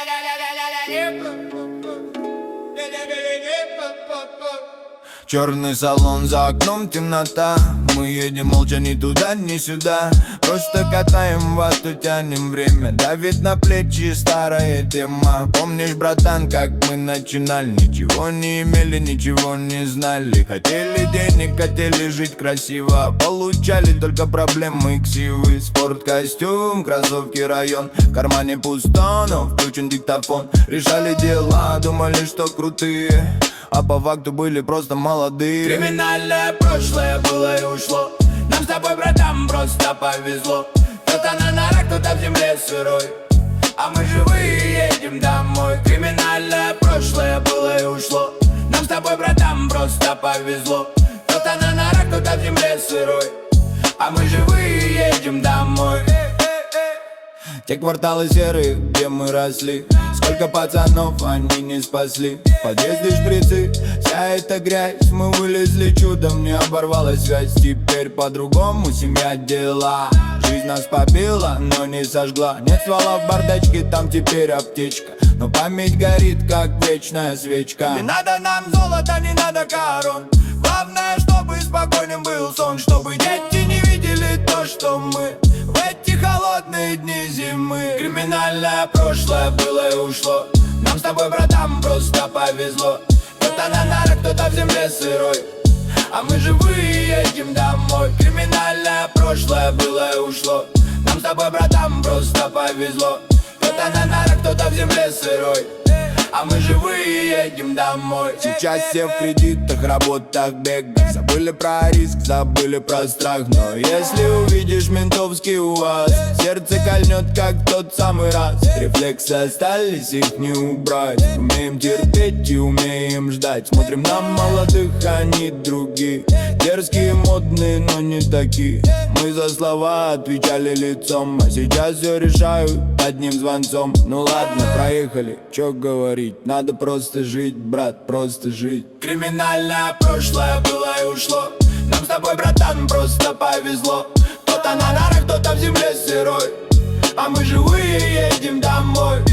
Черный салон, за окном темнота. Мы едем молча ни туда, ни сюда. Просто катаем вату, тянем время. Давит на плечи старая тема. Помнишь, братан, как мы начинали? Ничего не имели, ничего не знали. Хотели денег, хотели жить красиво. Получали только проблемы, ксивы. Спорткостюм, кроссовки, район. В кармане пусто, но включен диктофон. Решали дела, думали, что крутые, а по факту были просто молодые. Криминальное прошлое было и ушло. Нам с тобой, братан, просто повезло. Кто-то на нарах, кто-то в земле сырой, а мы живые едем домой. Криминальное прошлое было и ушло. Нам с тобой, братан, просто повезло. Кто-то на нарах, кто-то в земле сырой, а мы живые едем домой. Те кварталы серые, где мы росли, сколько пацанов они не спасли. В подъезде шприцы, вся эта грязь. Мы вылезли чудом, не оборвалась связь. Теперь по-другому, семья, дела. Жизнь нас побила, но не сожгла. Нет ствола в бардачке, там теперь аптечка, но память горит, как вечная свечка. Не надо нам золота, не надо корон. Главное, чтобы спокойным был сон, чтобы дети не видели то, что мы в эти холодные дни зимы. Криминальное прошлое было и ушло. Нам с тобой, братан, просто повезло. Кто-то на нарах, кто-то в земле сырой, а мы живые едем домой. Криминальное прошлое было и ушло. Нам с тобой, братан, просто повезло. Кто-то на нарах, кто-то в земле сырой, а мы живые едем домой. Сейчас все в кредитах, работах, бегах. Забыли про риск, забыли про страх. Но если увидишь ментовский УАЗ, сердце кольнет, как тот самый раз. Рефлексы остались, их не убрать. Умеем терпеть и умеем ждать. Смотрим на молодых, они другие. Дерзкие, модные, но не такие. Мы за слова отвечали лицом, а сейчас все решают одним звонцом. Ну ладно, проехали, чё говорить. Надо просто жить, брат, просто жить. Криминальное прошлое было и ушло. Нам с тобой, братан, просто повезло. Кто-то на нарах, кто-то в земле сырой, а мы живые едем домой.